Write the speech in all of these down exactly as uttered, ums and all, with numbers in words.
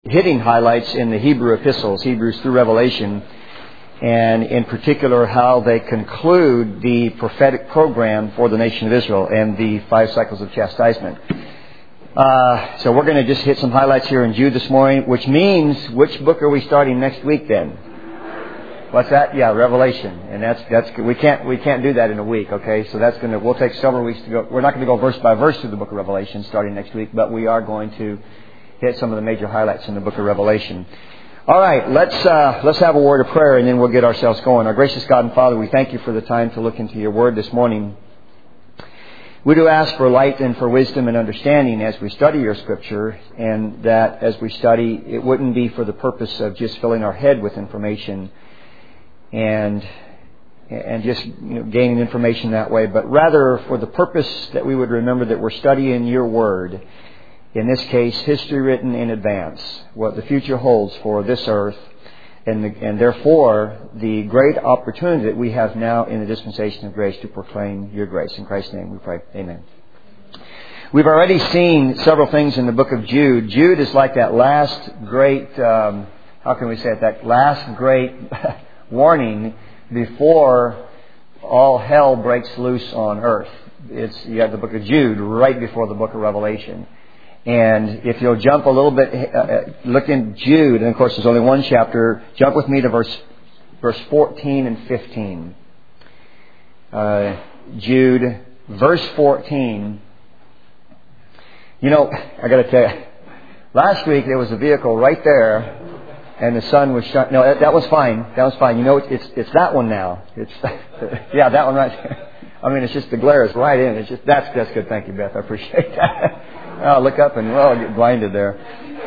hitting highlights in the Hebrew epistles, Hebrews through Revelation, and in particular how they conclude the prophetic program for the nation of Israel and the five cycles of chastisement. Uh, so we're going to just hit some highlights here in Jude this morning, which means, which book are we starting next week then? What's that? Yeah, Revelation. And that's, that's, we can't, we can't do that in a week, okay? So that's going to, we'll take several weeks to go. We're not going to go verse by verse through the book of Revelation starting next week, but we are going to hit some of the major highlights in the book of Revelation. All right, let's uh, let's have a word of prayer and then we'll get ourselves going. Our gracious God and Father, we thank you for the time to look into your word this morning. We do ask for light and for wisdom and understanding as we study your scripture, and that as we study, it wouldn't be for the purpose of just filling our head with information and and just you know, gaining information that way, but rather for the purpose that we would remember that we're studying your word. In this case, history written in advance, what the future holds for this earth, and, the, and therefore the great opportunity that we have now in the dispensation of grace to proclaim your grace. In Christ's name we pray. Amen. We've already seen several things in the book of Jude. Jude is like that last great, um, how can we say it, that last great warning before all hell breaks loose on earth. It's, you have the book of Jude right before the book of Revelation. And if you'll jump a little bit, uh, look in Jude, and of course there's only one chapter, jump with me to verse verse fourteen and fifteen. Uh, Jude, verse fourteen. You know, I got to tell you, last week there was a vehicle right there, and the sun was shining. No, that, that was fine. That was fine. You know, it's it's that one now. It's yeah, that one right there. I mean, it's just the glare is right in. It's just that's that's good. Thank you, Beth. I appreciate that. I'll look up and, well, I'll get blinded there.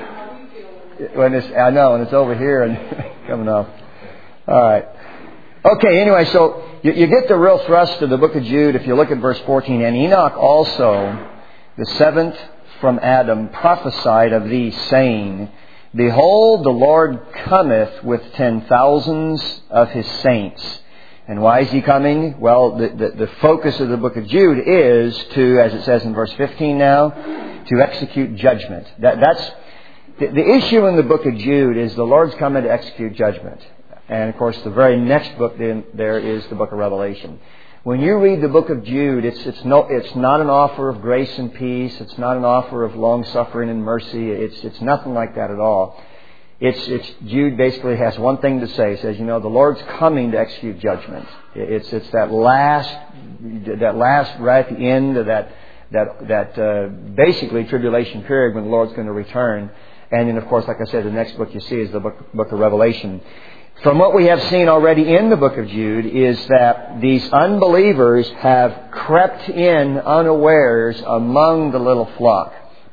When it's, I know, and it's over here and coming off. All right. Okay, anyway, so you, you get the real thrust of the book of Jude if you look at verse fourteen. And Enoch also, the seventh from Adam, prophesied of thee, saying, Behold, the Lord cometh with ten thousands of his saints. And why is he coming? Well, the, the, the focus of the book of Jude is to, as it says in verse fifteen now, to execute judgment. That, that's the, the issue in the book of Jude is the Lord's coming to execute judgment. And of course, the very next book then there is the book of Revelation. When you read the book of Jude, it's it's no it's not an offer of grace and peace. It's not an offer of long suffering and mercy. It's it's nothing like that at all. It's, it's, Jude basically has one thing to say. It says, you know, the Lord's coming to execute judgment. It's, it's that last, that last, right at the end of that, that, that, uh, basically tribulation period when the Lord's going to return. And then, of course, like I said, the next book you see is the book, book of Revelation. From what we have seen already in the book of Jude is that these unbelievers have crept in unawares among the little flock.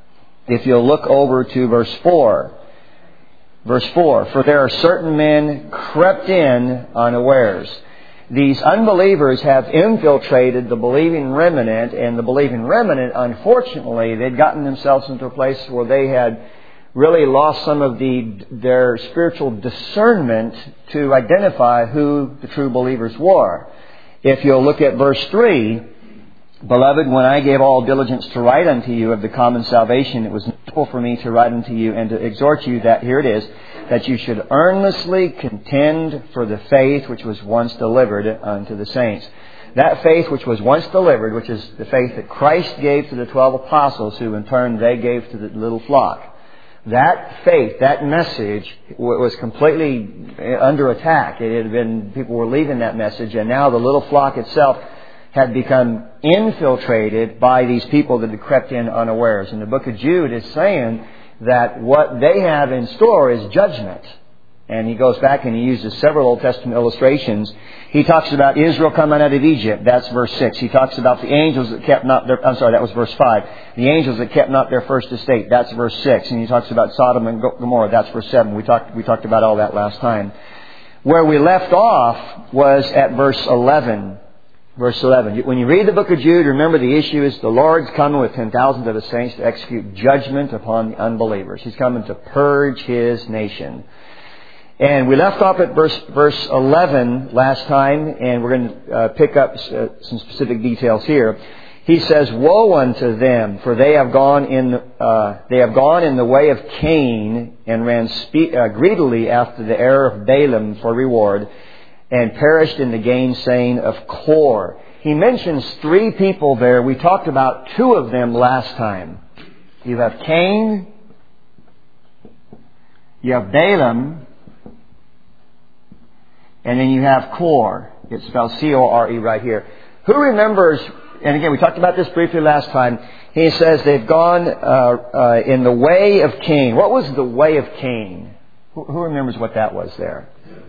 If you'll look over to verse four. Verse four, For there are certain men crept in unawares. These unbelievers have infiltrated the believing remnant, and the believing remnant, unfortunately, they'd gotten themselves into a place where they had really lost some of the their spiritual discernment to identify who the true believers were. If you'll look at verse three, Beloved, when I gave all diligence to write unto you of the common salvation, it was needful for me to write unto you and to exhort you that, here it is, that you should earnestly contend for the faith which was once delivered unto the saints. That faith which was once delivered, which is the faith that Christ gave to the twelve apostles, who in turn they gave to the little flock. That faith, that message was completely under attack. It had been, people were leaving that message, and now the little flock itself had become infiltrated by these people that had crept in unawares. And the book of Jude is saying that what they have in store is judgment. And he goes back and he uses several Old Testament illustrations. He talks about Israel coming out of Egypt. That's verse six. He talks about the angels that kept not their, I'm sorry, that was verse five. The angels that kept not their first estate. That's verse six. And he talks about Sodom and Gomorrah. That's verse seven. We talked, we talked about all that last time. Where we left off was at verse eleven. Verse eleven. When you read the book of Jude, remember the issue is the Lord's coming with ten thousands of His saints to execute judgment upon the unbelievers. He's coming to purge His nation. And we left off at verse verse eleven last time, and we're going to uh, pick up uh, some specific details here. He says, "Woe unto them, for they have gone in uh, they have gone in the way of Cain, and ran spe- uh, greedily after the error of Balaam for reward, and perished in the gainsaying of Kor." He mentions three people there. We talked about two of them last time. You have Cain, you have Balaam, and then you have Kor. It's spelled C O R E right here. Who remembers, and again, we talked about this briefly last time. He says they've gone uh, uh, in the way of Cain. What was the way of Cain? Who, who remembers what that was there?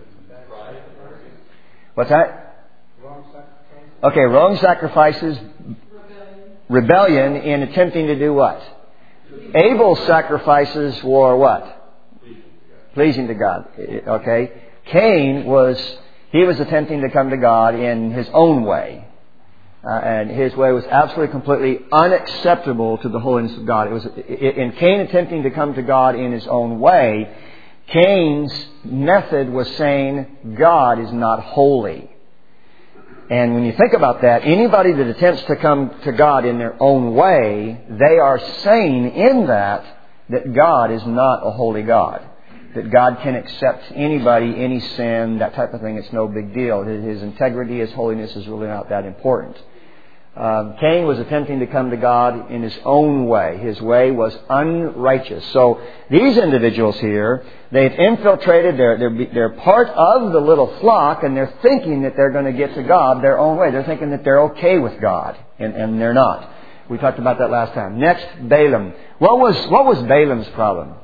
What's that? Okay, wrong sacrifices, rebellion in attempting to do what? Abel's sacrifices were what? Pleasing to God. Okay. Cain was, he was attempting to come to God in his own way. Uh, and his way was absolutely, completely unacceptable to the holiness of God. It was in Cain attempting to come to God in his own way. Cain's method was saying God is not holy. And when you think about that, anybody that attempts to come to God in their own way, they are saying in that that God is not a holy God. That God can accept anybody, any sin, that type of thing. It's no big deal. His integrity, His holiness is really not that important. Um, Cain was attempting to come to God in his own way. His way was unrighteous. So these individuals here, they've infiltrated, they're, they're, they're part of the little flock, and they're thinking that they're going to get to God their own way. They're thinking that they're okay with God, and, and they're not. We talked about that last time. Next, Balaam. What was, what was Balaam's problem?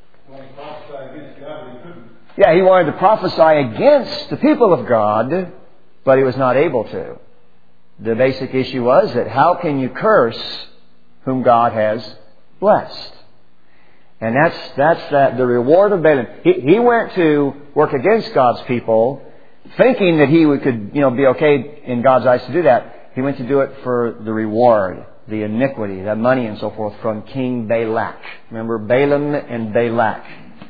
Yeah, he wanted to prophesy against the people of God, but he was not able to. The basic issue was that how can you curse whom God has blessed? And that's that's that, the reward of Balaam. He, he went to work against God's people, thinking that he would, could you know be okay in God's eyes to do that. He went to do it for the reward, the iniquity, the money and so forth from King Balak. Remember Balaam and Balak.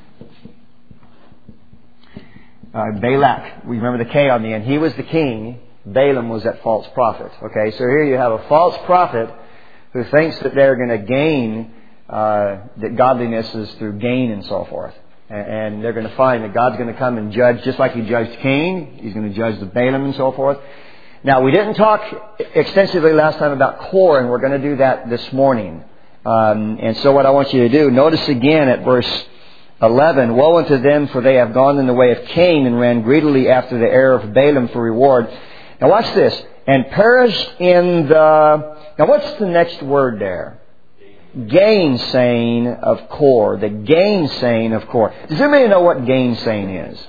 Uh, Balak, we remember the K on the end. He was the king. Balaam was that false prophet. Okay, so here you have a false prophet who thinks that they're going to gain, uh, that godliness is through gain and so forth. And, and they're going to find that God's going to come and judge just like He judged Cain. He's going to judge the Balaam and so forth. Now, we didn't talk extensively last time about Kor, and we're going to do that this morning. Um, and so what I want you to do, notice again at verse eleven, "Woe unto them, for they have gone in the way of Cain, and ran greedily after the error of Balaam for reward." Now watch this. "And perished in the..." Now what's the next word there? Gainsaying of Kor. The gainsaying of Kor. Does anybody know what gainsaying is?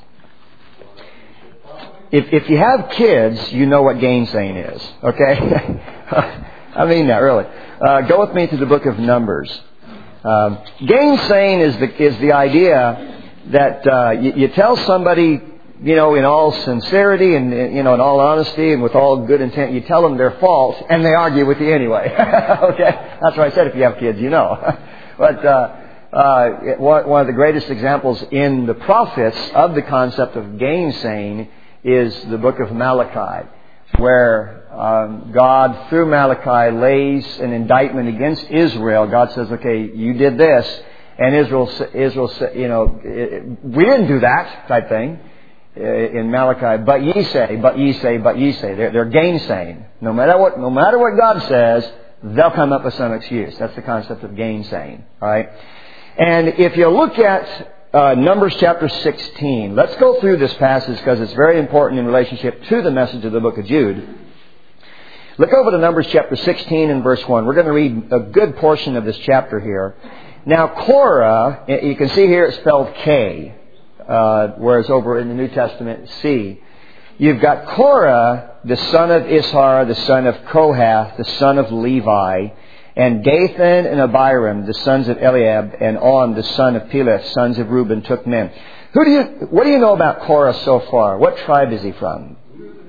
If if you have kids, you know what gainsaying is. Okay? I mean that, really. Uh, go with me to the book of Numbers. Um, gainsaying is the, is the idea that uh, you, you tell somebody, you know, in all sincerity and, you know, in all honesty and with all good intent, you tell them their fault and they argue with you anyway. Okay? That's what I said, if you have kids, you know. But uh, uh, one of the greatest examples in the prophets of the concept of gainsaying is the book of Malachi, where um, God, through Malachi, lays an indictment against Israel. God says, okay, you did this. And Israel, Israel, you know, we didn't do that type thing. In Malachi, but ye say, but ye say, but ye say. They're, they're gainsaying. No matter what, no matter what God says, they'll come up with some excuse. That's the concept of gainsaying. All right. And if you look at uh, Numbers chapter sixteen, let's go through this passage because it's very important in relationship to the message of the book of Jude. Look over to Numbers chapter sixteen and verse one. We're going to read a good portion of this chapter here. Now, Korah, you can see here it's spelled K. Uh, whereas over in the New Testament, C. You've got Korah, the son of Ishar, the son of Kohath, the son of Levi, and Dathan and Abiram, the sons of Eliab, and On, the son of Peleth, sons of Reuben, took men. Who do you? What do you know about Korah so far? What tribe is he from?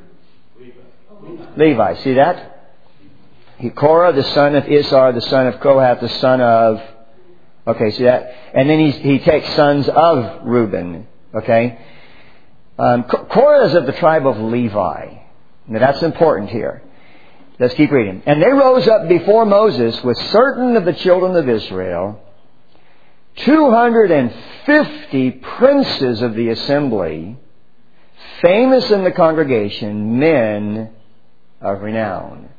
Levi. See that? He, Korah, the son of Ishar, the son of Kohath, the son of... Okay, see that? And then he, he takes sons of Reuben. Okay? Um, Korah is of the tribe of Levi. Now that's important here. Let's keep reading. And they rose up before Moses with certain of the children of Israel, two hundred fifty princes of the assembly, famous in the congregation, men of renown.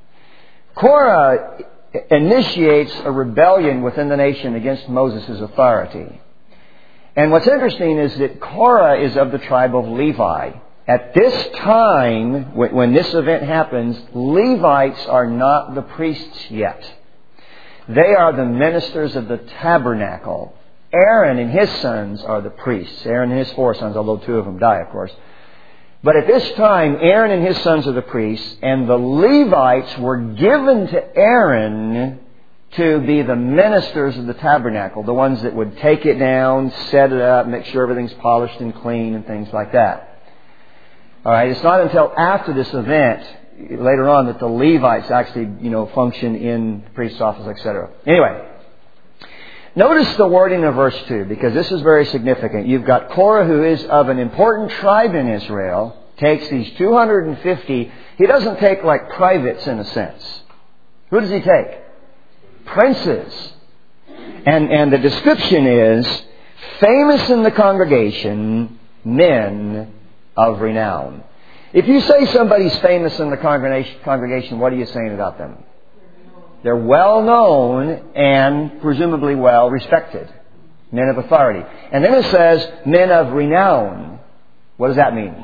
Korah initiates a rebellion within the nation against Moses' authority. And what's interesting is that Korah is of the tribe of Levi. At this time, when this event happens, Levites are not the priests yet. They are the ministers of the tabernacle. Aaron and his sons are the priests. Aaron and his four sons, although two of them die, of course. But at this time, Aaron and his sons are the priests, and the Levites were given to Aaron to be the ministers of the tabernacle, the ones that would take it down, set it up, make sure everything's polished and clean and things like that. All right, it's not until after this event, later on, that the Levites actually, you know, function in the priest's office, et cetera. Anyway, notice the wording of verse two, because this is very significant. You've got Korah, who is of an important tribe in Israel, takes these two hundred fifty. He doesn't take like privates in a sense. Who does he take? Princes. And, and the description is, famous in the congregation, men of renown. If you say somebody's famous in the congregation, what are you saying about them? They're well known and presumably well respected. Men of authority. And then it says, men of renown. What does that mean?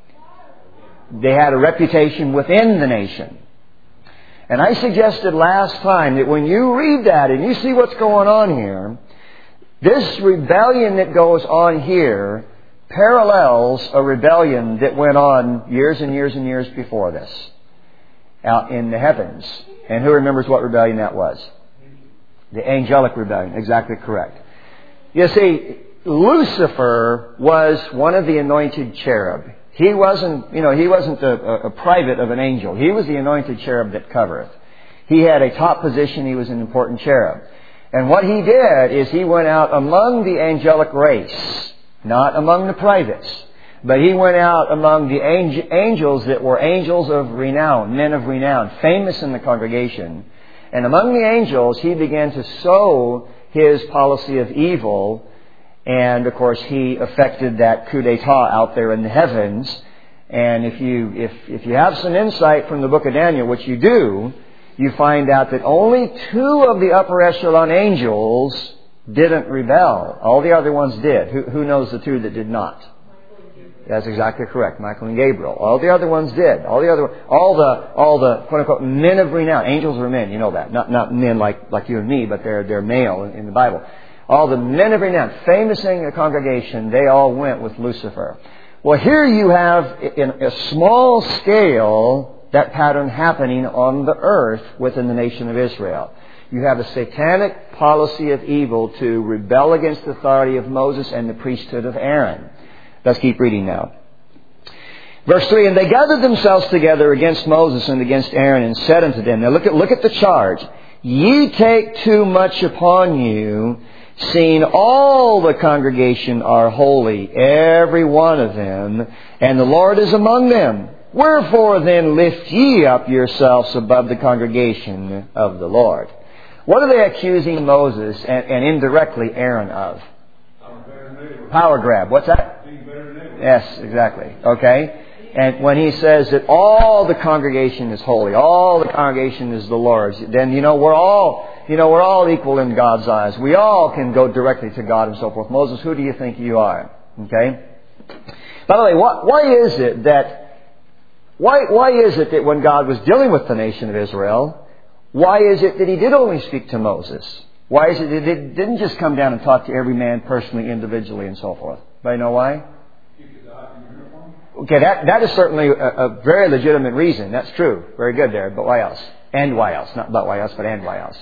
They had a reputation within the nation. And I suggested last time that when you read that and you see what's going on here, this rebellion that goes on here parallels a rebellion that went on years and years and years before this out in the heavens. And who remembers what rebellion that was? The angelic rebellion. Exactly correct. You see, Lucifer was one of the anointed cherub. He wasn't, you know, he wasn't a, a private of an angel. He was the anointed cherub that covereth. He had a top position. He was an important cherub. And what he did is he went out among the angelic race, not among the privates, but he went out among the angels that were angels of renown, men of renown, famous in the congregation. And among the angels, he began to sow his policy of evil. And, of course, he effected that coup d'etat out there in the heavens. And if you, if, if you have some insight from the book of Daniel, which you do, you find out that only two of the upper echelon angels didn't rebel. All the other ones did. Who, who knows the two that did not? That's exactly correct. Michael and Gabriel. All the other ones did. All the other, all the, all the quote unquote men of renown. Angels are men, you know that. Not, not men like, like you and me, but they're, they're male in, in the Bible. All the men of renown, famous in the congregation, they all went with Lucifer. Well, here you have, in a small scale, that pattern happening on the earth within the nation of Israel. You have a satanic policy of evil to rebel against the authority of Moses and the priesthood of Aaron. Let's keep reading now. Verse three, and they gathered themselves together against Moses and against Aaron and said unto them, now look at, look at the charge. Ye take too much upon you, seeing all the congregation are holy, every one of them, and the Lord is among them. Wherefore then lift ye up yourselves above the congregation of the Lord. What are they accusing Moses and, and indirectly Aaron of? Power grab. What's that? Yes, exactly. Okay. And when he says that all the congregation is holy, all the congregation is the Lord's, then, you know, we're all, you know, we're all equal in God's eyes. We all can go directly to God and so forth. Moses, who do you think you are? Okay. By the way, why, why is it that, why, why is it that when God was dealing with the nation of Israel, why is it that He did only speak to Moses? Why is it that He didn't just come down and talk to every man personally, individually, and so forth? Anybody know why? Okay, that, that is certainly a, a very legitimate reason. That's true. Very good there. But why else? And why else? Not but why else, but and why else?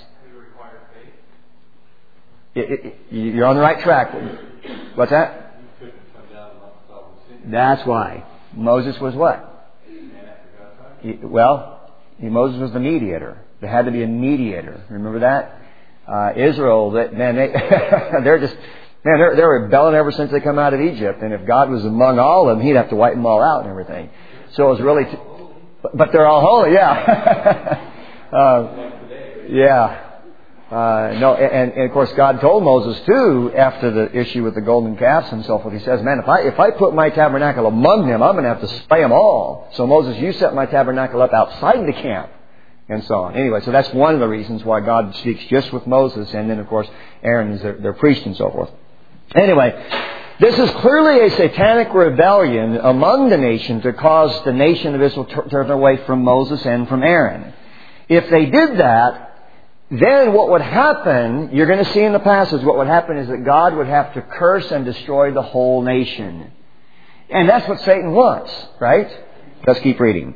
It, it, it, you're on the right track. What's that? That's why. Moses was what? He, well, he, Moses was the mediator. There had to be a mediator. Remember that? Uh, Israel, that, man, they, they're just... Man, they're, they're rebelling ever since they come out of Egypt. And if God was among all of them, He'd have to wipe them all out and everything. So it was really... T- But, but they're all holy, yeah. uh, yeah. Uh, no, and, and of course God told Moses too, after the issue with the golden calves and so forth, He says, man, if I, if I put my tabernacle among them, I'm going to have to slay them all. So Moses, you set my tabernacle up outside the camp. And so on. Anyway, so that's one of the reasons why God speaks just with Moses, and then of course Aaron is their, their priest and so forth. Anyway, this is clearly a satanic rebellion among the nation to cause the nation of Israel to turn away from Moses and from Aaron. If they did that, then what would happen, you're going to see in the passage, what would happen is that God would have to curse and destroy the whole nation. And that's what Satan wants, right? Let's keep reading.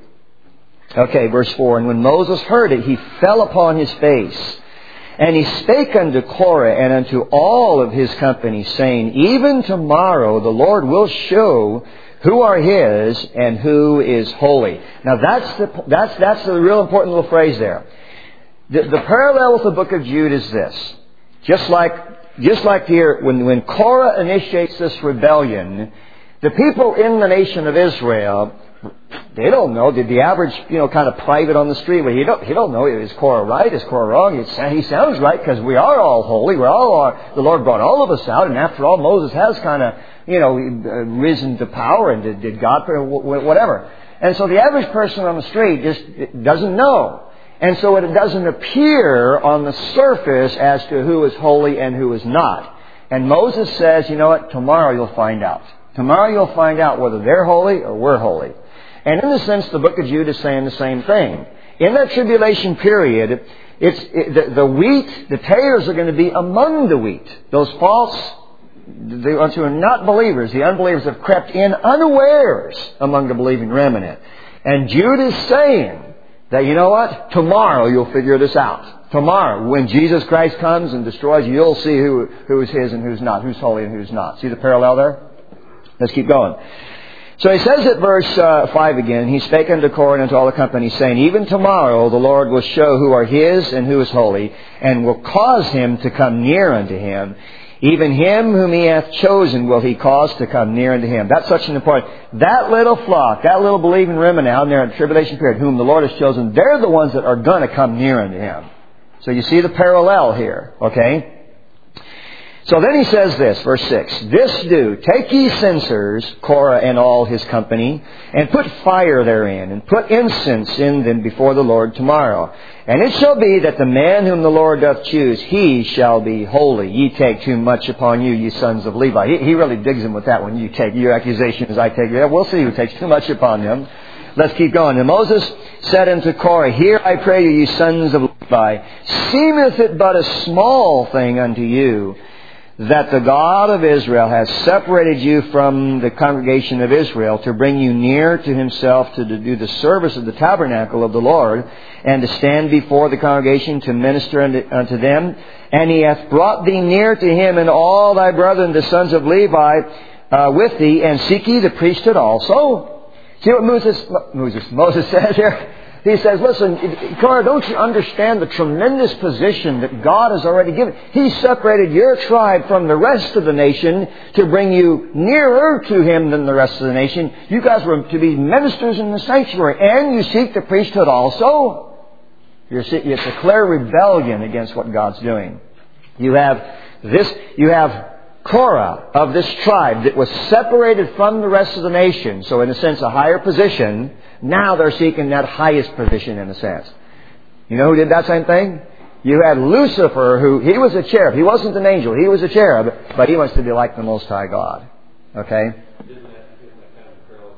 Okay, verse four. And when Moses heard it, he fell upon his face. And he spake unto Korah and unto all of his company, saying, even tomorrow the Lord will show who are His and who is holy. Now that's the, that's, that's the real important little phrase there. The, the parallel with the book of Jude is this. Just like, just like here, when, when Korah initiates this rebellion, the people in the nation of Israel, they don't know. Did the average, you know, kind of private on the street, well, he don't, he don't know, is Korah right? Is Korah wrong? It's, he sounds right because we are all holy. We're all, are, the Lord brought all of us out. And after all, Moses has kind of, you know, risen to power. And did, did God, whatever. And so the average person on the street just doesn't know. And so it doesn't appear on the surface as to who is holy and who is not. And Moses says, you know what, tomorrow you'll find out. Tomorrow you'll find out whether they're holy or we're holy. And in a sense, the book of Jude is saying the same thing. In that tribulation period, it's it, the, the wheat, the tares are going to be among the wheat. Those false, the ones who are not believers, the unbelievers have crept in unawares among the believing remnant. And Jude is saying that, you know what? Tomorrow you'll figure this out. Tomorrow, when Jesus Christ comes and destroys you, you'll see who, who is His and who's not, who's holy and who's not. See the parallel there? Let's keep going. So he says at verse uh, five again, he spake unto Korah and unto all the company, saying, even tomorrow the Lord will show who are His and who is holy, and will cause him to come near unto Him. Even him whom He hath chosen will He cause to come near unto Him. That's such an important... That little flock, that little believing remnant out there in the tribulation period, whom the Lord has chosen, they're the ones that are going to come near unto Him. So you see the parallel here, okay? So then he says this, verse six, this do, take ye censers, Korah and all his company, and put fire therein, and put incense in them before the Lord tomorrow. And it shall be that the man whom the Lord doth choose, he shall be holy. Ye take too much upon you, ye sons of Levi. He, he really digs him with that one. You take your accusation as I take it. We'll see who takes too much upon him. Let's keep going. And Moses said unto Korah, hear I pray you, ye sons of Levi, seemeth it but a small thing unto you, that the God of Israel has separated you from the congregation of Israel to bring you near to Himself to do the service of the tabernacle of the Lord, and to stand before the congregation to minister unto them. And He hath brought thee near to Him and all thy brethren, the sons of Levi, uh, with thee, and seek ye the priesthood also. See what Moses, Moses, Moses says here? He says, listen, Korah, don't you understand the tremendous position that God has already given? He separated your tribe from the rest of the nation to bring you nearer to Him than the rest of the nation. You guys were to be ministers in the sanctuary, and you seek the priesthood also. You're, it's a clear rebellion against what God's doing. You have this, you have Korah of this tribe that was separated from the rest of the nation. So in a sense, a higher position. Now they're seeking that highest position in a sense. You know who did that same thing? You had Lucifer, who, he was a cherub. He wasn't an angel. He was a cherub. But he wants to be like the Most High God. Okay? Isn't that, isn't that kind of parallel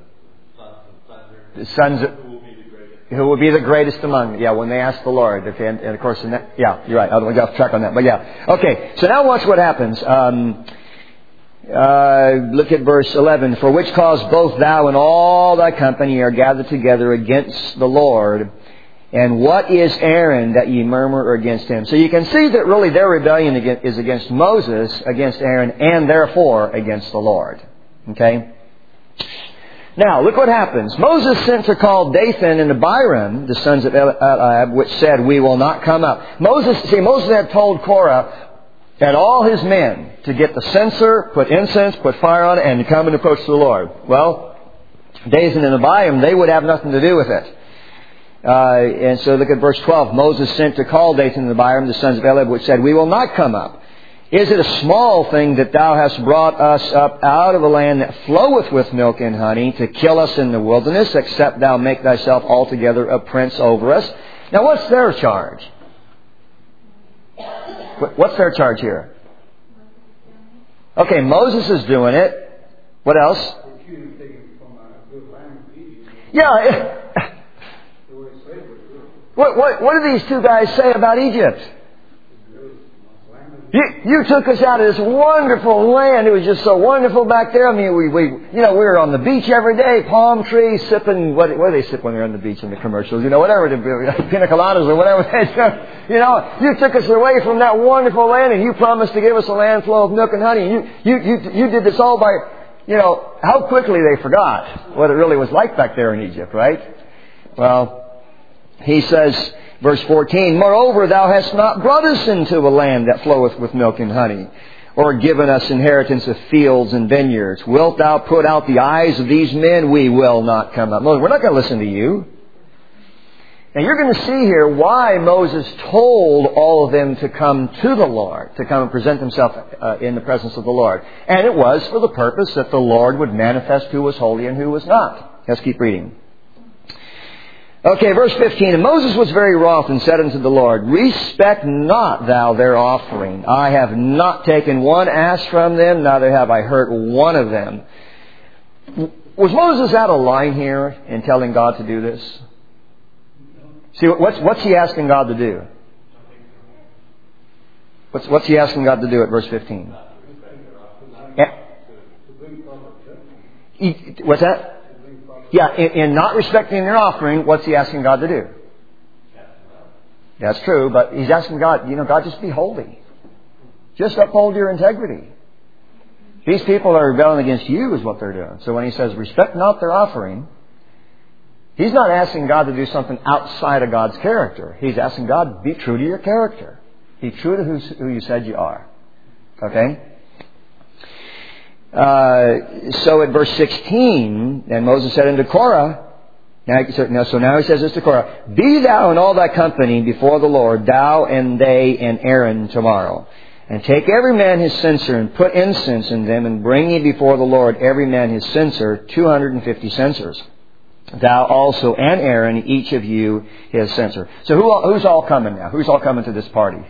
to the sons of thunder? The sons of... Who will be the greatest among them? Yeah, when they ask the Lord. Okay, and, and of course, in that, yeah, you're right. I don't get off track on that. But yeah. Okay, so now watch what happens. Um... Uh, look at verse eleven. For which cause both thou and all thy company are gathered together against the Lord. And what is Aaron that ye murmur against him? So you can see that really their rebellion is against Moses, against Aaron, and therefore against the Lord. Okay? Now, look what happens. Moses sent to call Dathan and Abiram, the sons of Eliab, which said, we will not come up. Moses, see, Moses had told Korah and all his men to get the censer, put incense, put fire on it, and to come and approach the Lord. Well, Dathan and Abiram, they would have nothing to do with it. Uh, and so look at verse twelve. Moses sent to call Dathan and Abiram, the sons of Eliab, which said, "We will not come up. Is it a small thing that thou hast brought us up out of a land that floweth with milk and honey to kill us in the wilderness, except thou make thyself altogether a prince over us?" Now what's their charge? What's their charge here? Okay, Moses is doing it. What else? Yeah. What, what, what do these two guys say about Egypt? You, you took us out of this wonderful land. It was just so wonderful back there. I mean, we, we, you know, we were on the beach every day, palm trees, sipping, what, what do they sip when they're on the beach in the commercials? You know, whatever, pina coladas or whatever. You know, you took us away from that wonderful land and you promised to give us a land flow of milk and honey. And you, you, you, you did this all by, you know, how quickly they forgot what it really was like back there in Egypt, right? Well, he says, verse fourteen, "Moreover, thou hast not brought us into a land that floweth with milk and honey, or given us inheritance of fields and vineyards. Wilt thou put out the eyes of these men? We will not come up." Moses, we're not going to listen to you. And you're going to see here why Moses told all of them to come to the Lord, to come and present himself uh, in the presence of the Lord. And it was for the purpose that the Lord would manifest who was holy and who was not. Let's keep reading. Okay, verse fifteen, "And Moses was very wroth and said unto the Lord, Respect not thou their offering. I have not taken one ass from them, neither have I hurt one of them." Was Moses out of line here in telling God to do this? See, what's, what's he asking God to do? What's, what's he asking God to do at verse fifteen? What's that? Yeah, in, in not respecting their offering, what's he asking God to do? That's true, but he's asking God, you know, God, just be holy. Just uphold your integrity. These people are rebelling against you is what they're doing. So when he says, respect not their offering, he's not asking God to do something outside of God's character. He's asking God, be true to your character. Be true to who, who you said you are. Okay? Uh, so at verse sixteen, and Moses said unto Korah, now, so, now, so now he says this to Korah, "Be thou and all thy company before the Lord, thou and they and Aaron tomorrow. And take every man his censer, and put incense in them, and bring ye before the Lord every man his censer, two hundred and fifty censers. Thou also and Aaron, each of you his censer." So who, who's all coming now? Who's all coming to this party?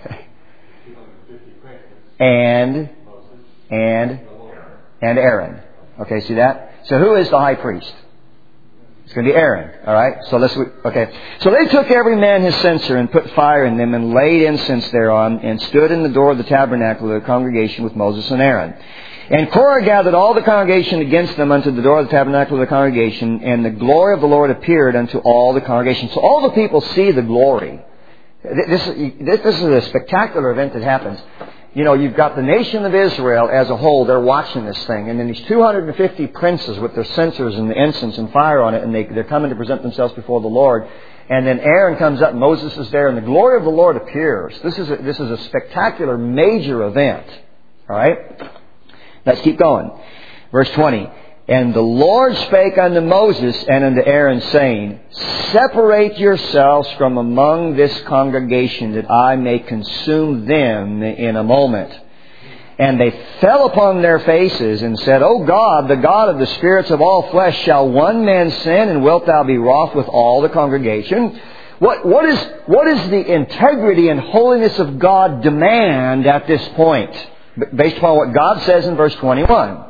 and, and, and Aaron. Okay, see that? So who is the high priest? It's going to be Aaron. All right. So let's. Okay. So they took every man his censer and put fire in them and laid incense thereon and stood in the door of the tabernacle of the congregation with Moses and Aaron. And Korah gathered all the congregation against them unto the door of the tabernacle of the congregation, and the glory of the Lord appeared unto all the congregation. So all the people see the glory. This, this is a spectacular event that happens. You know, you've got the nation of Israel as a whole, they're watching this thing. And then these two hundred fifty princes with their censers and the incense and fire on it, and they, they're coming to present themselves before the Lord. And then Aaron comes up, Moses is there, and the glory of the Lord appears. This is a, this is a spectacular, major event. All right? Let's keep going. Verse twenty. "And the Lord spake unto Moses and unto Aaron, saying, Separate yourselves from among this congregation, that I may consume them in a moment. And they fell upon their faces and said, O God, the God of the spirits of all flesh, shall one man sin, and wilt thou be wroth with all the congregation?" What, what is, what is the integrity and holiness of God demand at this point? Based upon what God says in verse twenty-one.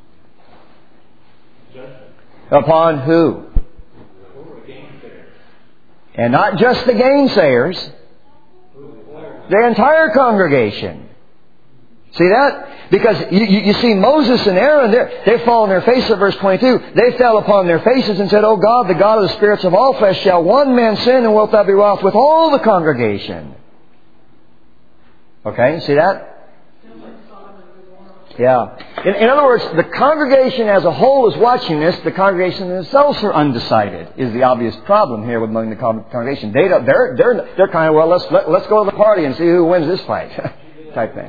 Upon who? And not just the gainsayers. The entire congregation. See that? Because you, you, you see Moses and Aaron, they fall on their faces at verse twenty-two. They fell upon their faces and said, O God, the God of the spirits of all flesh, shall one man sin, and wilt thou be wroth with all the congregation? Okay, see that? Yeah. In, in other words, the congregation as a whole is watching this. The congregation themselves are undecided. Is the obvious problem here among the congregation. They don't, they're they're they're kind of, well, let's let, let's go to the party and see who wins this fight, type thing.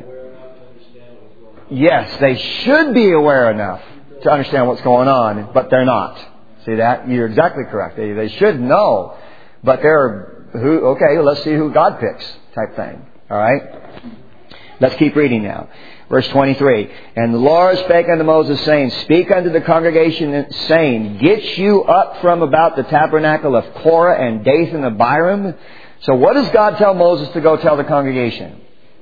Yes, they should be aware enough to understand what's going on, but they're not. See that? You're exactly correct. They, they should know. But they're, who, okay, let's see who God picks type thing. All right? Let's keep reading now. Verse twenty-three. And the Lord spake unto Moses, saying, Speak unto the congregation, saying, Get you up from about the tabernacle of Korah and Dathan of Abiram. So what does God tell Moses to go tell the congregation?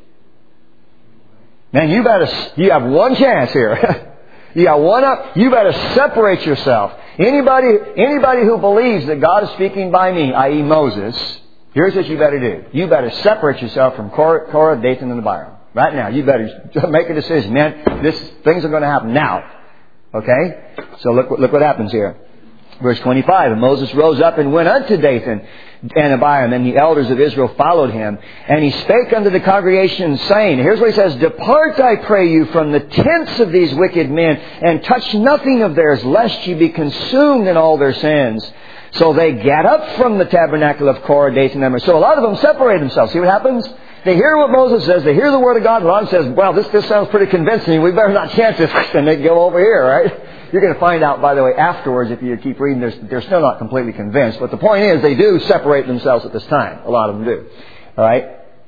Man, you better, you have one chance here. You got one up. You better separate yourself. Anybody, anybody who believes that God is speaking by me, that is. Moses, here's what you better do. You better separate yourself from Korah, Korah Dathan, and Abiram. Right now. You better make a decision. Man, this, things are going to happen now. Okay? So look, look what happens here. Verse twenty-five, And Moses rose up and went unto Dathan and Abiram, and the elders of Israel followed him. And he spake unto the congregation, saying, here's what he says, Depart, I pray you, from the tents of these wicked men, and touch nothing of theirs, lest ye be consumed in all their sins. So they get up from the tabernacle of Korah, Dathan, and Abiram. So a lot of them separate themselves. See what happens? They hear what Moses says. They hear the word of God. And God says, well, this, this sounds pretty convincing. We better not chance this. And they go over here, right? You're going to find out, by the way, afterwards, if you keep reading, they're, they're still not completely convinced. But the point is, they do separate themselves at this time. A lot of them do. All right?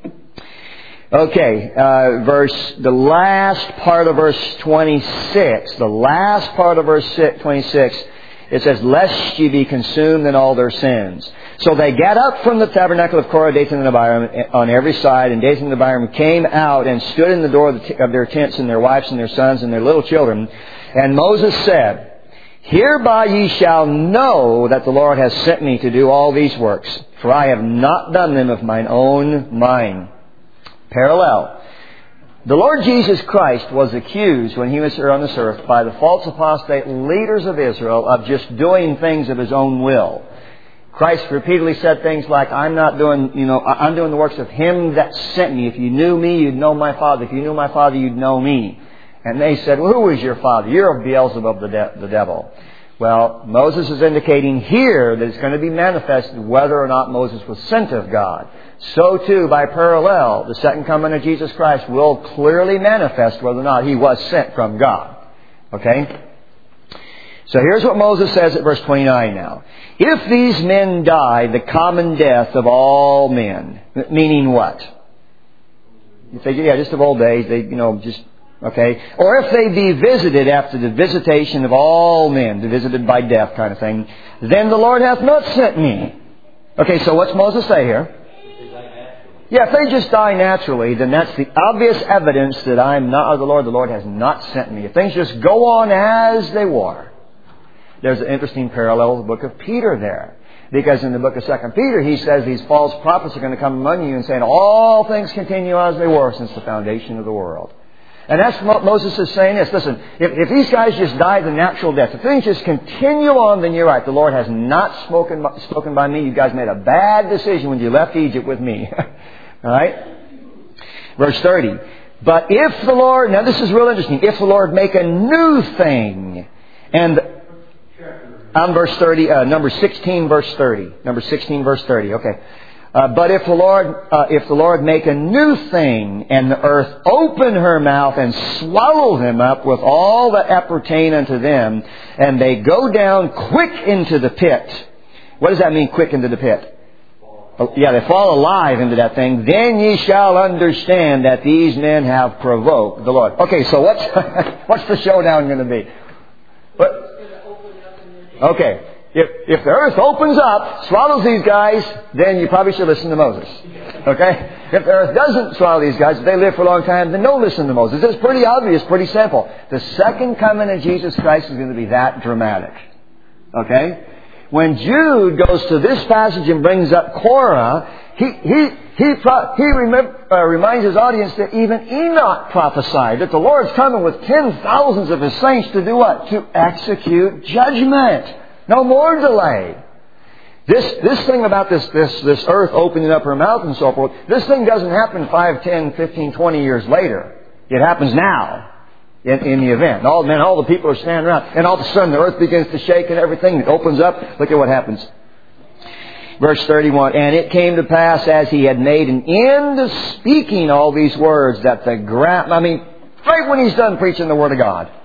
Okay, uh, verse, the last part of verse twenty-six. The last part of verse twenty-six, it says, Lest ye be consumed in all their sins. So they get up from the tabernacle of Korah, Dathan, and Abiram on every side, and Dathan and Abiram came out and stood in the door of, the t- of their tents, and their wives and their sons and their little children. And Moses said, Hereby ye shall know that the Lord has sent me to do all these works, for I have not done them of mine own mind. Parallel. The Lord Jesus Christ was accused when He was here on this earth by the false apostate leaders of Israel of just doing things of His own will. Christ repeatedly said things like, I'm not doing, you know, I'm doing the works of Him that sent me. If you knew me, you'd know my Father. If you knew my Father, you'd know me. And they said, well, who is your father? You're of Beelzebub, the, de- the devil. Well, Moses is indicating here that it's going to be manifested whether or not Moses was sent of God. So too, by parallel, the second coming of Jesus Christ will clearly manifest whether or not He was sent from God. Okay? So here's what Moses says at verse twenty-nine now. If these men die the common death of all men, meaning what? If they, yeah, just of old days, they, you know, just... Okay? Or if they be visited after the visitation of all men, visited by death kind of thing, then the Lord hath not sent me. Okay, so what's Moses say here? Yeah, if they just die naturally, then that's the obvious evidence that I'm not of the Lord. The Lord has not sent me. If things just go on as they were. There's an interesting parallel with the book of Peter there. Because in the book of Second Peter, he says these false prophets are going to come among you and saying all things continue as they were since the foundation of the world. And that's what Moses is saying is, listen, if, if these guys just die the natural death, if things just continue on, then you're right. The Lord has not spoken, spoken by me. You guys made a bad decision when you left Egypt with me. All right? Verse thirty. But if the Lord, now this is real interesting, if the Lord make a new thing, and on verse thirty, uh, number sixteen, verse thirty. Number sixteen, verse thirty. Okay. Uh, but if the Lord, uh, if the Lord make a new thing, and the earth open her mouth and swallow them up with all that appertain unto them, and they go down quick into the pit. What does that mean, quick into the pit? Oh, yeah, they fall alive into that thing. Then ye shall understand that these men have provoked the Lord. Okay, so what's what's the showdown going to be? What? Okay. If, if the earth opens up, swallows these guys, then you probably should listen to Moses. Okay? If the earth doesn't swallow these guys, if they live for a long time, then don't listen to Moses. It's pretty obvious, pretty simple. The second coming of Jesus Christ is going to be that dramatic. Okay? When Jude goes to this passage and brings up Korah, he he he he remember, uh, reminds his audience that even Enoch prophesied that the Lord's coming with ten thousands of His saints to do what? To execute judgment. No more delay. This this thing about this this this earth opening up her mouth and so forth, this thing doesn't happen five, ten, fifteen, twenty years later. It happens now in, in the event. And all, man, all the people are standing around. And all of a sudden the earth begins to shake and everything. It opens up. Look at what happens. Verse thirty-one. And it came to pass as he had made an end of speaking all these words that the ground... I mean, right when he's done preaching the Word of God.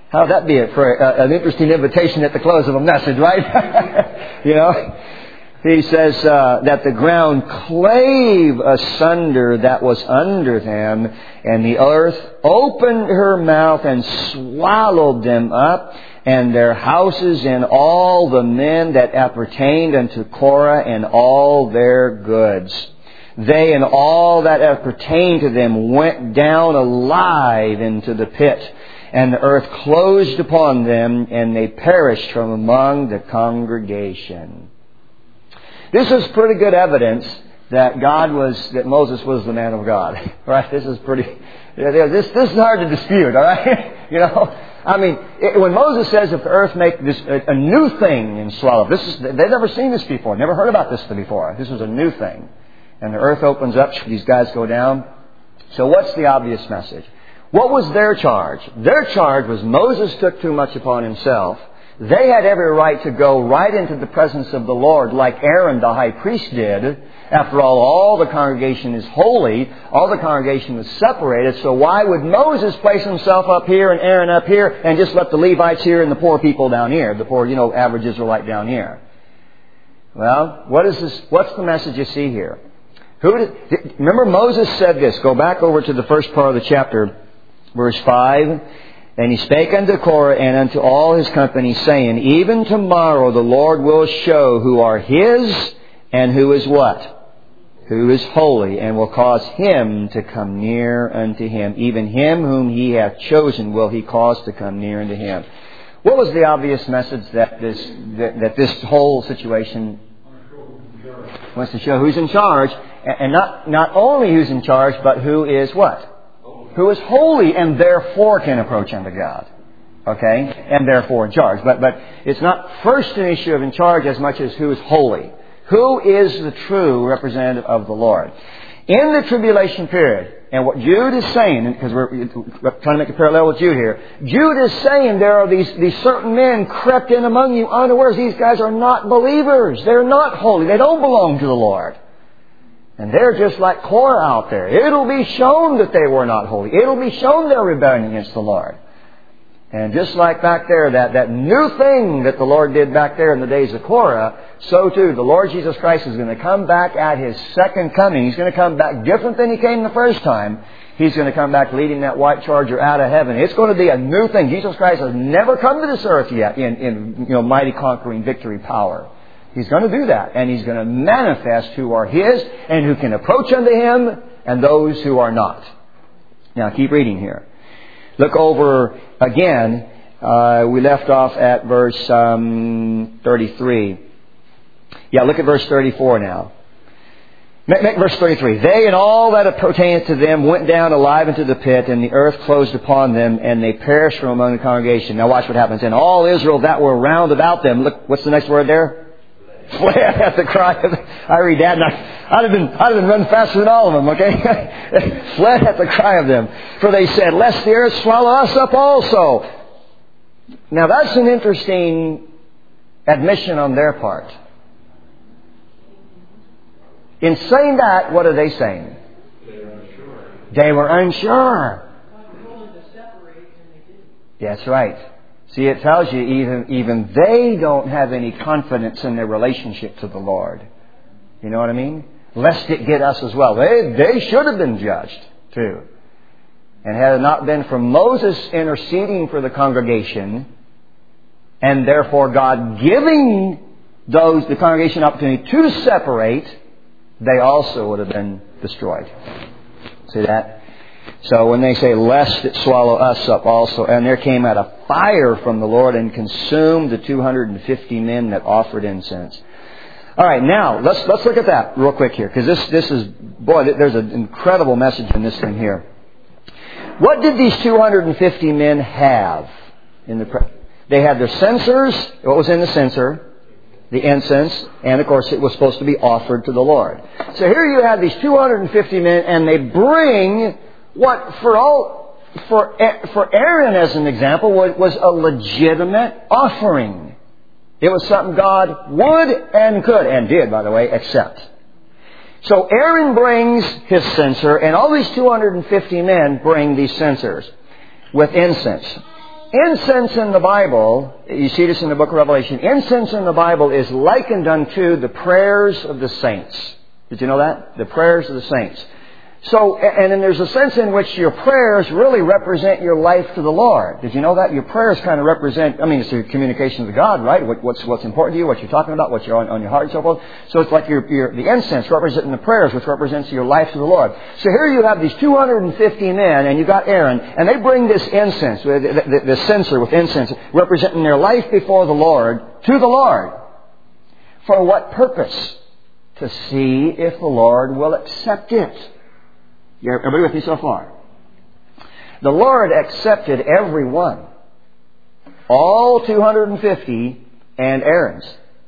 How would that be for a, an interesting invitation at the close of a message, right? You know? He says uh, that the ground clave asunder that was under them, and the earth opened her mouth and swallowed them up, and their houses and all the men that appertained unto Korah and all their goods. They and all that appertained to them went down alive into the pit, and the earth closed upon them, and they perished from among the congregation. This is pretty good evidence that God was, that Moses was the man of God. Right? This is pretty, this, this is hard to dispute, alright? You know? I mean, it, when Moses says if the earth make this, a, a new thing and swallow, this is, they've never seen this before, never heard about this before. This was a new thing. And the earth opens up, these guys go down. So what's the obvious message? What was their charge? Their charge was Moses took too much upon himself. They had every right to go right into the presence of the Lord like Aaron the high priest did. After all, all the congregation is holy. All the congregation was separated. So why would Moses place himself up here and Aaron up here and just let the Levites here and the poor people down here, the poor, you know, average Israelite down here? Well, what is this? What's the message you see here? Who did, remember Moses said this. Go back over to the first part of the chapter, verse five. And he spake unto Korah and unto all his company, saying, even tomorrow the Lord will show who are his and who is what? Who is holy, and will cause him to come near unto him. Even him whom he hath chosen will he cause to come near unto him. What was the obvious message that this that, that this whole situation wants to show? Who's in charge, and not not only who's in charge, but who is what? Who is holy and therefore can approach unto God. Okay? And therefore in charge. But but it's not first an issue of in charge as much as who is holy. Who is the true representative of the Lord? In the tribulation period, and what Jude is saying, because we're trying to make a parallel with Jude here, Jude is saying there are these, these certain men crept in among you unawares. These guys are not believers. They're not holy. They don't belong to the Lord. And they're just like Korah out there. It'll be shown that they were not holy. It'll be shown they're rebelling against the Lord. And just like back there, that, that new thing that the Lord did back there in the days of Korah, so too the Lord Jesus Christ is going to come back at His second coming. He's going to come back different than He came the first time. He's going to come back leading that white charger out of heaven. It's going to be a new thing. Jesus Christ has never come to this earth yet in, in you know, mighty conquering victory power. He's going to do that. And He's going to manifest who are His and who can approach unto Him and those who are not. Now keep reading here. Look over again. Uh, we left off at verse um, thirty-three. Yeah, look at verse thirty-four now. Make, make verse thirty-three. They and all that pertained to them went down alive into the pit, and the earth closed upon them, and they perished from among the congregation. Now watch what happens. And all Israel that were round about them, look, what's the next word there? Fled at the cry of the, I read that and I, I'd have been, I'd have been running faster than all of them, okay? Fled at the cry of them. For they said, lest the earth swallow us up also. Now that's an interesting admission on their part. In saying that, what are they saying? They were unsure. They were unsure. That's right. See, it tells you even, even they don't have any confidence in their relationship to the Lord. You know what I mean? Lest it get us as well. They, they should have been judged too. And had it not been for Moses interceding for the congregation, and therefore God giving those, the congregation, opportunity to separate, they also would have been destroyed. See that? So when they say, lest it swallow us up also, and there came out a fire from the Lord and consumed the two hundred fifty men that offered incense. All right, now let's let's look at that real quick here, because this this is boy, there's an incredible message in this thing here. What did these two hundred fifty men have in the? They had their censers. What was in the censer? The incense, and of course it was supposed to be offered to the Lord. So here you have these two hundred fifty men, and they bring what for all for for Aaron as an example was a legitimate offering. It was something God would and could and did, by the way, accept. So Aaron brings his censer, and all these two hundred fifty men bring these censers with incense. Incense in the Bible, you see this in the book of Revelation, incense in the Bible is likened unto the prayers of the saints. Did you know that? The prayers of the saints. So, and then there's a sense in which your prayers really represent your life to the Lord. Did you know that? Your prayers kind of represent, I mean, it's your communication to God, right? What, what's, what's important to you, what you're talking about, what's on, on your heart and so forth. So it's like your, your, the incense representing the prayers, which represents your life to the Lord. So here you have these two hundred fifty men, and you've got Aaron, and they bring this incense, the, the, the censer with incense, representing their life before the Lord, to the Lord. For what purpose? To see if the Lord will accept it. You everybody with me so far? The Lord accepted every one. All two hundred fifty and Aaron's.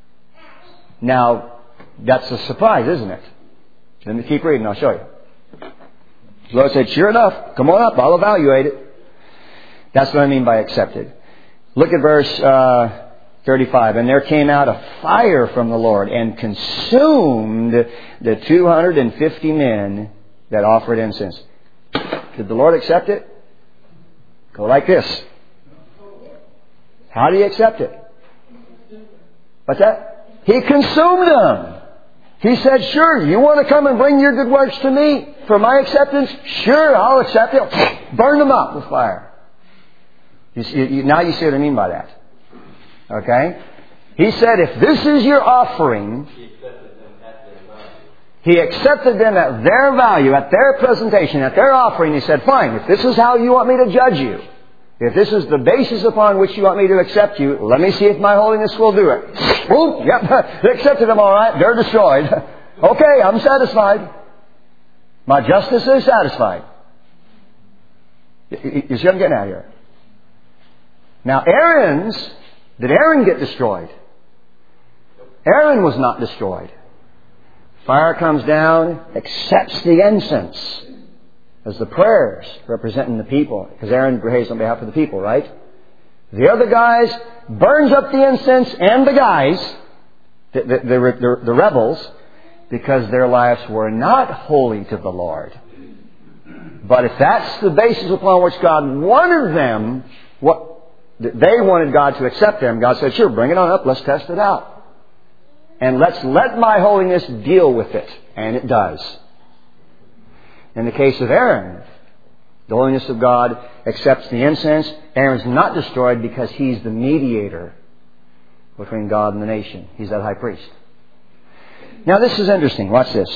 Now, that's a surprise, isn't it? Let me keep reading, I'll show you. The Lord said, sure enough, come on up, I'll evaluate it. That's what I mean by accepted. Look at verse uh, thirty-five. And there came out a fire from the Lord and consumed the two hundred fifty men that offered incense. Did the Lord accept it? Go like this. How do you accept it? What's that? He consumed them. He said, sure, you want to come and bring your good works to me for my acceptance? Sure, I'll accept it. Burn them up with fire. You see, you, now you see what I mean by that. Okay? He said, if this is your offering, He accepted them at their value, at their presentation, at their offering. He said, fine, if this is how you want me to judge you, if this is the basis upon which you want me to accept you, let me see if my holiness will do it. Boom, yep, they accepted them all right. They're destroyed. Okay, I'm satisfied. My justice is satisfied. You see what I'm getting at here? Now, Aaron's, did Aaron get destroyed? Aaron was not destroyed. Fire comes down, accepts the incense as the prayers representing the people. Because Aaron behaves on behalf of the people, right? The other guys burns up the incense and the guys, the, the, the, the rebels, because their lives were not holy to the Lord. But if that's the basis upon which God wanted them, what they wanted God to accept them, God said, sure, bring it on up, let's test it out. And let's let my holiness deal with it. And it does. In the case of Aaron, the holiness of God accepts the incense. Aaron's not destroyed because he's the mediator between God and the nation. He's that high priest. Now this is interesting. Watch this.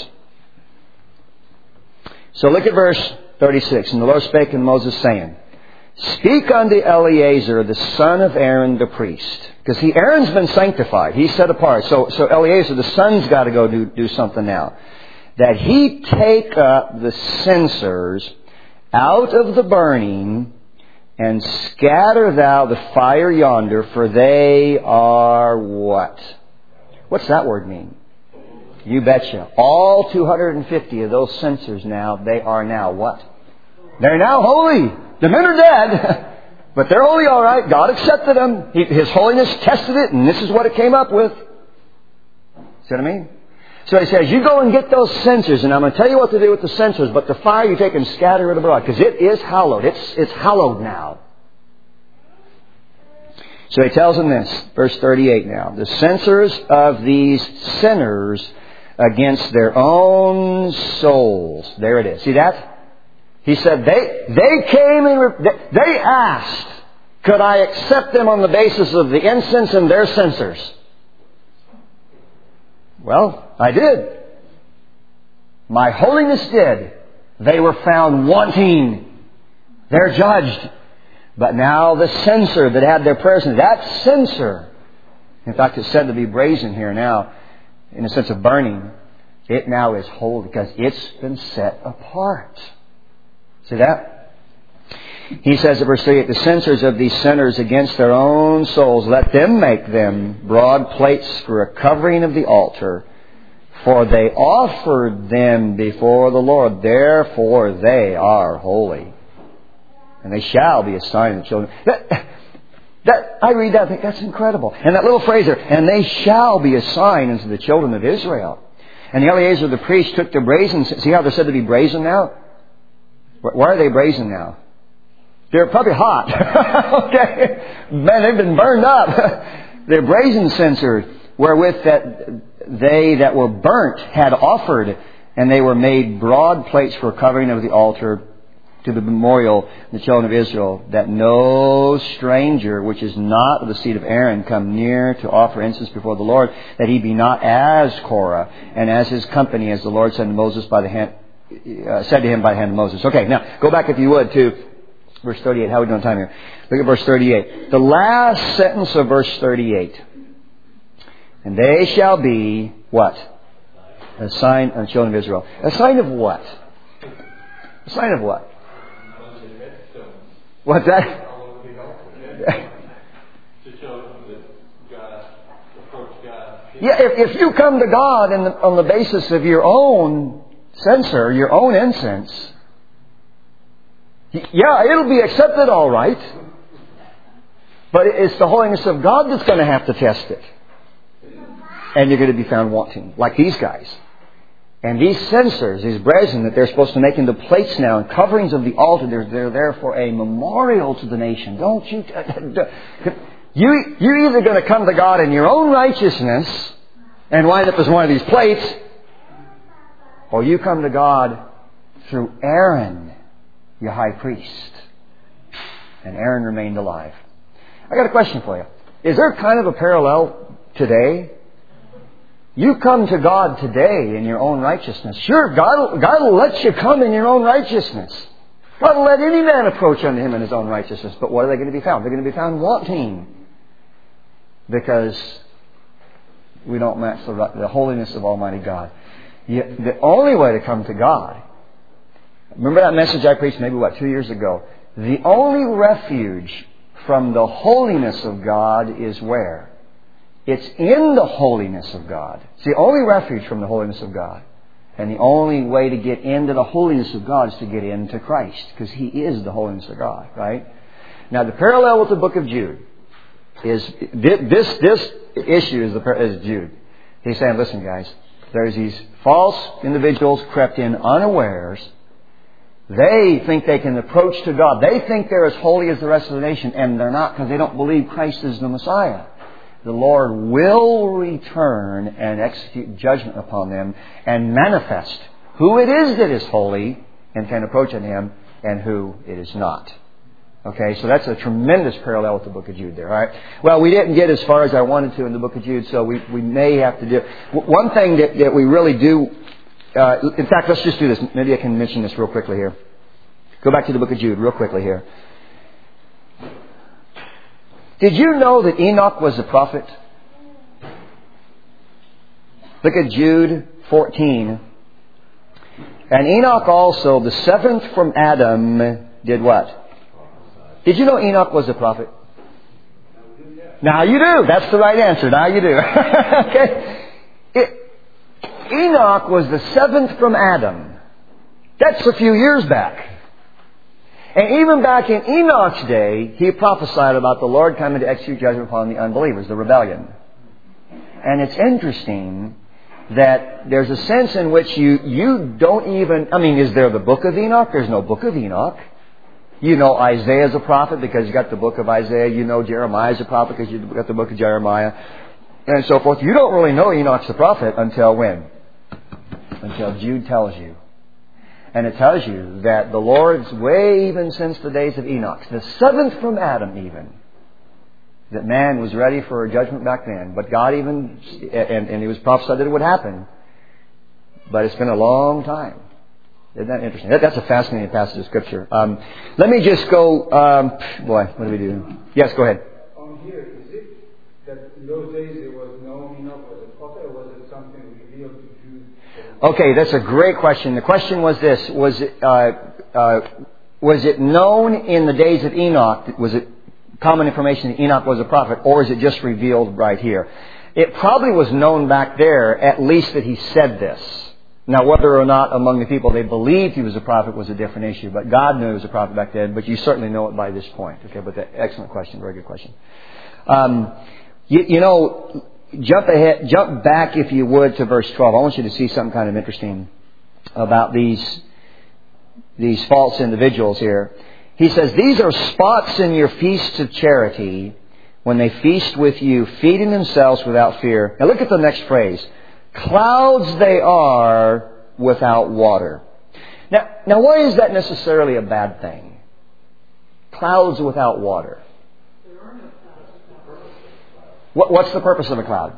So look at verse thirty-six. And the Lord spake unto Moses, saying, speak unto Eleazar, the son of Aaron, the priest. Because he, Aaron's been sanctified. He's set apart. So, so Eleazar, the son's got to go do, do something now. That he take up the censers out of the burning and scatter thou the fire yonder, for they are what? What's that word mean? You betcha. All two hundred fifty of those censers now, they are now what? They're now holy. The men are dead. But they're holy all right. God accepted them. He, His holiness tested it, and this is what it came up with. See what I mean? So He says, you go and get those censers, and I'm going to tell you what to do with the censers, but the fire you take and scatter it abroad, because it is hallowed. It's, it's hallowed now. So He tells them this, verse thirty-eight now. The censers of these sinners against their own souls. There it is. See that? He said, they, they came and they asked, could I accept them on the basis of the incense and their censers? Well, I did. My holiness did. They were found wanting. They're judged. But now the censer that had their prayers in, that censer, in fact it's said to be brazen here now, in the sense of burning, it now is holy because it's been set apart. See that? He says in verse thirty-eight, the censers of these sinners against their own souls, let them make them broad plates for a covering of the altar, for they offered them before the Lord, therefore they are holy. And they shall be a sign of the children. That, that, I read that, I think that's incredible. And that little phrase there, and they shall be a sign unto the children of Israel. And Eleazar the priest took the brazen, see how they're said to be brazen now? Why are they brazen now? They're probably hot. Okay? Man, they've been burned up. They're brazen censers, wherewith that they that were burnt had offered, and they were made broad plates for covering of the altar to the memorial of the children of Israel, that no stranger which is not of the seed of Aaron come near to offer incense before the Lord, that he be not as Korah and as his company, as the Lord said to Moses by the hand, uh, said to him by the hand of Moses. Okay, now go back if you would to verse thirty-eight. How are we doing time here? Look at verse thirty-eight. The last sentence of verse thirty-eight. And they shall be what? A sign of the children of Israel. A sign of what? A sign of what? What's that? Yeah, if, if you come to God in the, on the basis of your own censer, your own incense, yeah, it'll be accepted all right. But it's the holiness of God that's going to have to test it. And you're going to be found wanting, like these guys. And these censers, these brazen that they're supposed to make into plates now and coverings of the altar, they're, they're there for a memorial to the nation. Don't you... you you're either going to come to God in your own righteousness and wind up as one of these plates, or you come to God through Aaron, your high priest. And Aaron remained alive. I got a question for you. Is there kind of a parallel today? You come to God today in your own righteousness. Sure, God will, God will let you come in your own righteousness. God will let any man approach unto Him in his own righteousness. But what are they going to be found? They're going to be found wanting. Because we don't match the, the holiness of Almighty God. You, the only way to come to God... Remember that message I preached maybe, what, two years ago? The only refuge from the holiness of God is where? It's in the holiness of God. It's the only refuge from the holiness of God. And the only way to get into the holiness of God is to get into Christ. Because He is the holiness of God, right? Now the parallel with the book of Jude is, this this issue is, the, is Jude. He's saying, listen guys, there's these false individuals crept in unawares. They think they can approach to God. They think they're as holy as the rest of the nation. And they're not, because they don't believe Christ is the Messiah. The Lord will return and execute judgment upon them and manifest who it is that is holy and can approach unto Him and who it is not. Okay, so that's a tremendous parallel with the book of Jude there. All right. Well, we didn't get as far as I wanted to in the book of Jude, so we, we may have to do... One thing that, that we really do... Uh, in fact, let's just do this. Maybe I can mention this real quickly here. Go back to the book of Jude real quickly here. Did you know that Enoch was a prophet? Look at Jude fourteen. And Enoch also, the seventh from Adam, did what? Did you know Enoch was a prophet? Now you do. That's the right answer. Now you do. Okay. It, Enoch was the seventh from Adam. That's a few years back. And even back in Enoch's day, he prophesied about the Lord coming to execute judgment upon the unbelievers, the rebellion. And it's interesting that there's a sense in which you, you don't even... I mean, is there the book of Enoch? There's no book of Enoch. You know Isaiah's a prophet because you got the book of Isaiah. You know Jeremiah's a prophet because you got the book of Jeremiah. And so forth. You don't really know Enoch's the prophet until when? Until Jude tells you. And it tells you that the Lord's way even since the days of Enoch, the seventh from Adam even, that man was ready for a judgment back then. But God even, and, and He was prophesied that it would happen. But it's been a long time. Isn't that interesting? That, that's a fascinating passage of Scripture. Um, let me just go, um, boy, what do we do? Yes, go ahead. On here, is it that in those days there was no Enoch as a prophet, or was it something revealed to Jude? Okay, that's a great question. The question was this: Was it uh, uh, was it known in the days of Enoch? Was it common information that Enoch was a prophet, or is it just revealed right here? It probably was known back there, at least that he said this. Now, whether or not among the people they believed he was a prophet was a different issue. But God knew he was a prophet back then. But you certainly know it by this point. Okay, but that, excellent question, very good question. Um, you, you know. Jump ahead, jump back, if you would, to verse twelve. I want you to see something kind of interesting about these these false individuals here. He says, these are spots in your feasts of charity when they feast with you, feeding themselves without fear. Now look at the next phrase. Clouds they are without water. Now, now why is that necessarily a bad thing? Clouds without water. What, what's the purpose of a cloud?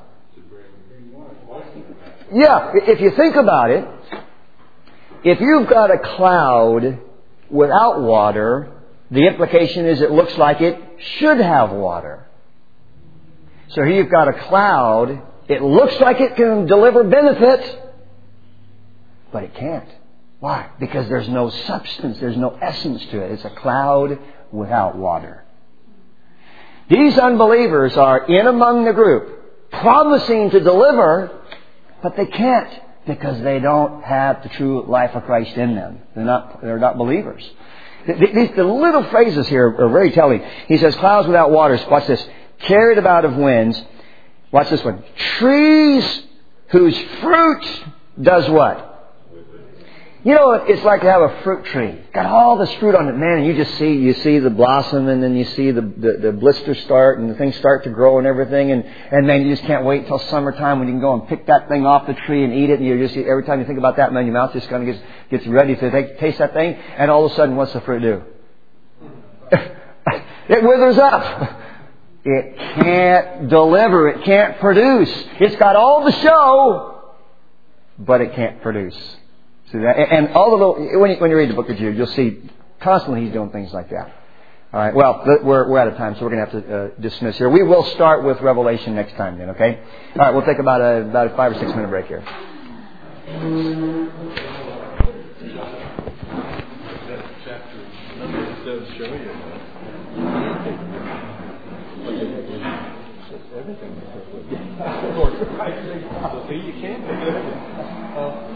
Yeah, if you think about it, if you've got a cloud without water, the implication is it looks like it should have water. So here you've got a cloud. It looks like it can deliver benefit, but it can't. Why? Because there's no substance, there's no essence to it. It's a cloud without water. These unbelievers are in among the group, promising to deliver, but they can't because they don't have the true life of Christ in them. They're not, they're not believers. These, the little phrases here are very telling. He says, clouds without waters. Watch this. Carried about of winds. Watch this one. Trees whose fruit does what? You know, it's like to have a fruit tree. Got all this fruit on it, man, and you just see, you see the blossom, and then you see the, the, the blisters start, and the things start to grow and everything, and, and man, you just can't wait until summertime when you can go and pick that thing off the tree and eat it, and you just, every time you think about that, man, your mouth just kind of gets, gets ready to take, taste that thing, and all of a sudden, what's the fruit do? It withers up. It can't deliver. It can't produce. It's got all the show, but it can't produce. See that? And all the little, when you, when you read the book of Jude, you'll see constantly he's doing things like that. All right. Well, we're we're out of time, so we're going to have to uh, dismiss here. We will start with Revelation next time, then. Okay. All right. We'll take about a about a five or six minute break here. Everything. So see, you can't.